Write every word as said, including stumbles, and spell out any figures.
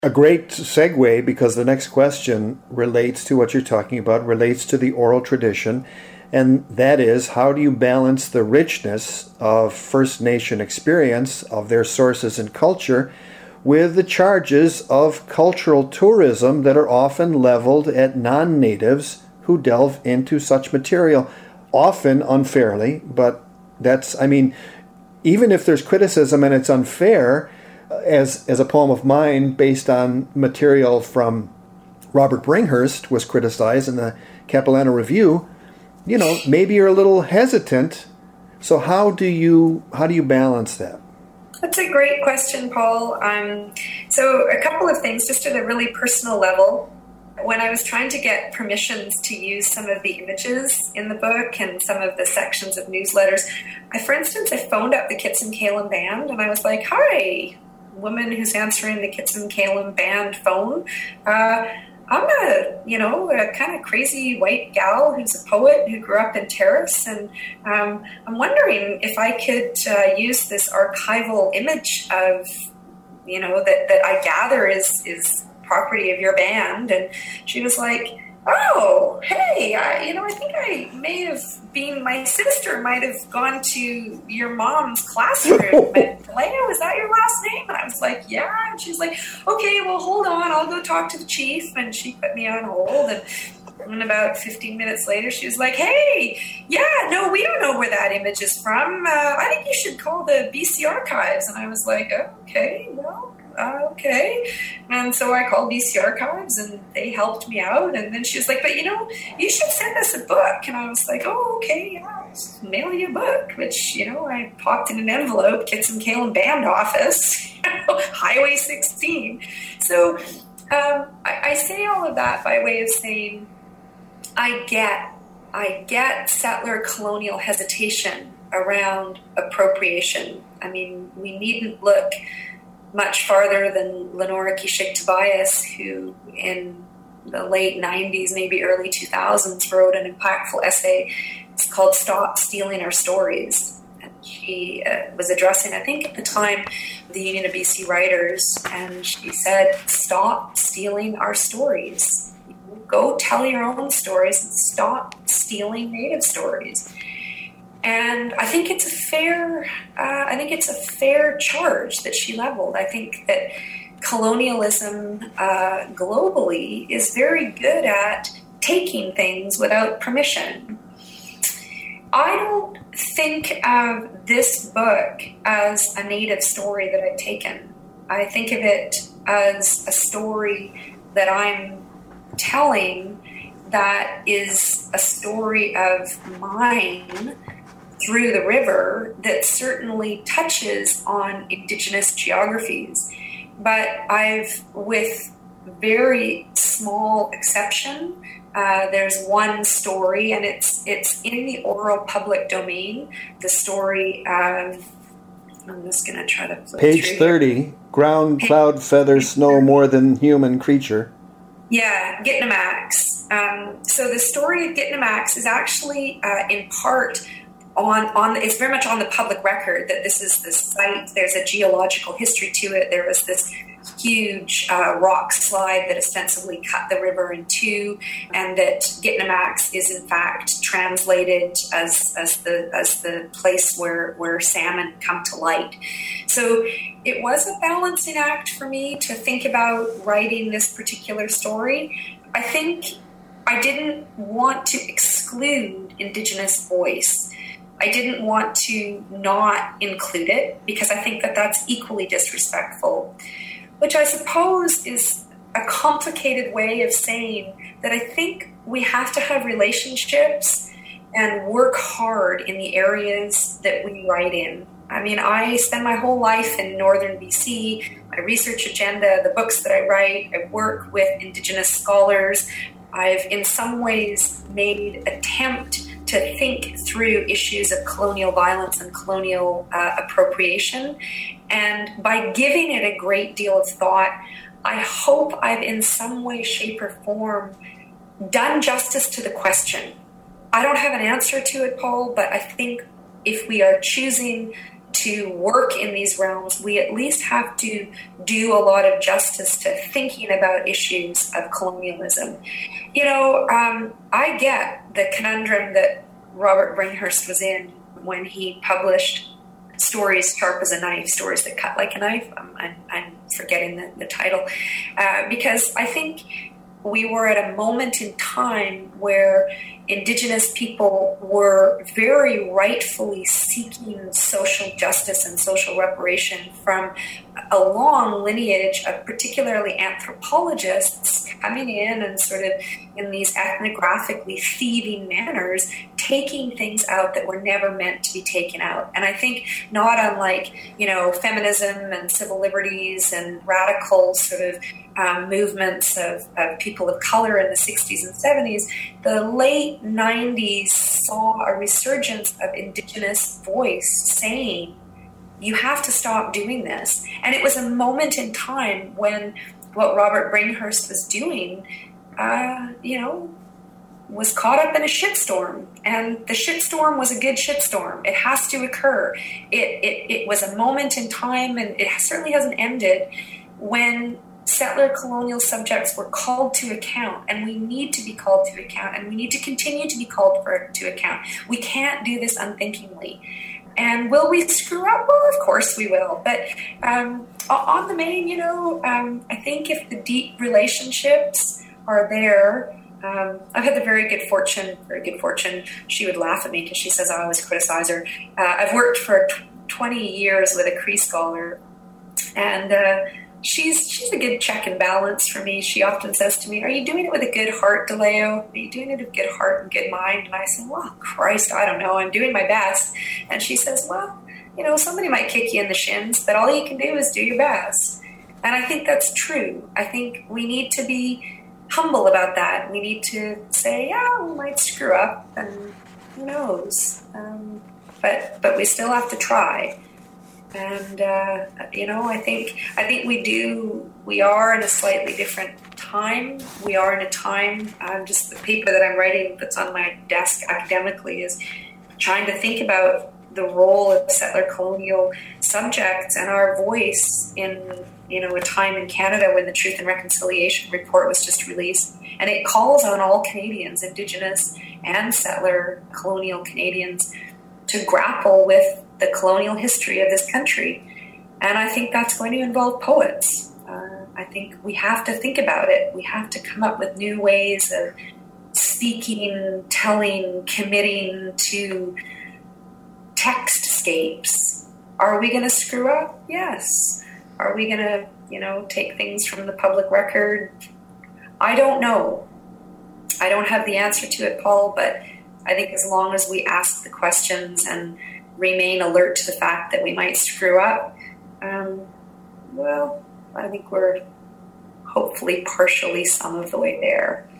A great segue, because the next question relates to what you're talking about, relates to the oral tradition, and that is, how do you balance the richness of First Nation experience, of their sources and culture, with the charges of cultural tourism that are often leveled at non-natives who delve into such material, often unfairly, but that's, I mean, even if there's criticism and it's unfair, as as a poem of mine based on material from Robert Bringhurst was criticized in the Capilano Review, you know, maybe you're a little hesitant. So how do you how do you balance that? That's a great question, Paul. Um, so a couple of things, just at a really personal level. When I was trying to get permissions to use some of the images in the book and some of the sections of newsletters, I, for instance, I phoned up the Kitsim-Kalim band and I was like, hi, woman who's answering the Kitsim-Kalim band phone. Uh, I'm a, you know, a kind of crazy white gal who's a poet who grew up in Terrace, and um, I'm wondering if I could uh, use this archival image of, you know, that, that I gather is is property of your band. And she was like, oh, hey, I, you know, I think I may have been, my sister might have gone to your mom's classroom. And Leia, was that your last name? And I was like, yeah. And she's like, okay, well, hold on, I'll go talk to the chief. And she put me on hold. And, and about fifteen minutes later, she was like, hey, yeah, no, we don't know where that image is from. Uh, I think you should call the B C Archives. And I was like, oh, okay, well, Uh, okay. And so I called B C Archives and they helped me out. And then she was like, but you know, you should send us a book. And I was like, oh, okay, yeah, I'll just mail you a book, which, you know, I popped in an envelope, Kitsim-Kalim Band Office, Highway sixteen. So um, I, I say all of that by way of saying, I get, I get settler colonial hesitation around appropriation. I mean, we needn't look much farther than Lenora Kishik Tobias, who in the late nineties, maybe early two thousands, wrote an impactful essay. It's called Stop Stealing Our Stories. And she uh, was addressing, I think at the time, the Union of B C Writers, and she said, stop stealing our stories. Go tell your own stories and stop stealing Native stories. And I think it's a fair, uh, I think it's a fair charge that she leveled. I think that colonialism uh, globally is very good at taking things without permission. I don't think of this book as a Native story that I've taken. I think of it as a story that I'm telling that is a story of mine through the river that certainly touches on Indigenous geographies. But I've, with very small exception, uh, there's one story, and it's it's in the oral public domain. The story, um, I'm just going to try to flip Page thirty, here. Ground, Page cloud, feather, snow, more than human creature. Yeah, Gitnamax. Um, so the story of Gitnamax is actually uh, in part on, on it's very much on the public record that this is the site. There's a geological history to it. There was this huge uh, rock slide that ostensibly cut the river in two, and that Gitnamax is in fact translated as as the as the place where where salmon come to light. So it was a balancing act for me to think about writing this particular story. I think I didn't want to exclude Indigenous voice. I didn't want to not include it because I think that that's equally disrespectful, which I suppose is a complicated way of saying that I think we have to have relationships and work hard in the areas that we write in. I mean, I spend my whole life in northern B C, my research agenda, the books that I write, I work with Indigenous scholars. I've in some ways made attempt to think through issues of colonial violence and colonial uh, appropriation. And by giving it a great deal of thought, I hope I've in some way, shape, or form done justice to the question. I don't have an answer to it, Paul, but I think if we are choosing to work in these realms, we at least have to do a lot of justice to thinking about issues of colonialism. You know, um, I get the conundrum that Robert Bringhurst was in when he published Stories Sharp as a Knife, Stories That Cut Like a Knife. I'm, I'm, I'm forgetting the, the title. Uh, because I think we were at a moment in time where Indigenous people were very rightfully seeking social justice and social reparation from a long lineage of particularly anthropologists coming in and sort of in these ethnographically thieving manners, taking things out that were never meant to be taken out. And I think not unlike, you know, feminism and civil liberties and radical sort of um, movements of, of people of color in the sixties and seventies, the late nineties saw a resurgence of Indigenous voice saying, you have to stop doing this. And it was a moment in time when what Robert Bringhurst was doing, uh, you know, was caught up in a shitstorm. And the shitstorm was a good shitstorm. It has to occur. It, it, it was a moment in time, and it certainly hasn't ended, when settler colonial subjects were called to account, and we need to be called to account, and we need to continue to be called for, to account. We can't do this unthinkingly. And will we screw up? Well, of course we will. But um, on the main, you know, um, I think if the deep relationships are there, um, I've had the very good fortune, very good fortune, she would laugh at me because she says I always criticize her. Uh, I've worked for twenty years with a Cree scholar, and uh, she's she's a good check and balance for me. She often says to me, are you doing it with a good heart, DeLeo? Are you doing it with a good heart and good mind? And I say, well, Christ, I don't know. I'm doing my best. And she says, well, you know, somebody might kick you in the shins, but all you can do is do your best. And I think that's true. I think we need to be humble about that. We need to say, yeah, we might screw up, and who knows? Um, but but we still have to try. And, uh, you know, I think I think we do, we are in a slightly different time. We are in a time, um, just the paper that I'm writing that's on my desk academically is trying to think about the role of settler colonial subjects and our voice in, you know, a time in Canada when the Truth and Reconciliation report was just released. And it calls on all Canadians, Indigenous and settler colonial Canadians, to grapple with the colonial history of this country. And I think that's going to involve poets. Uh, I think we have to think about it. We have to come up with new ways of speaking, telling, committing to textscapes. Are we going to screw up? Yes. Are we going to, you know, take things from the public record? I don't know. I don't have the answer to it, Paul, but I think as long as we ask the questions and remain alert to the fact that we might screw up, um, well, I think we're hopefully partially some of the way there.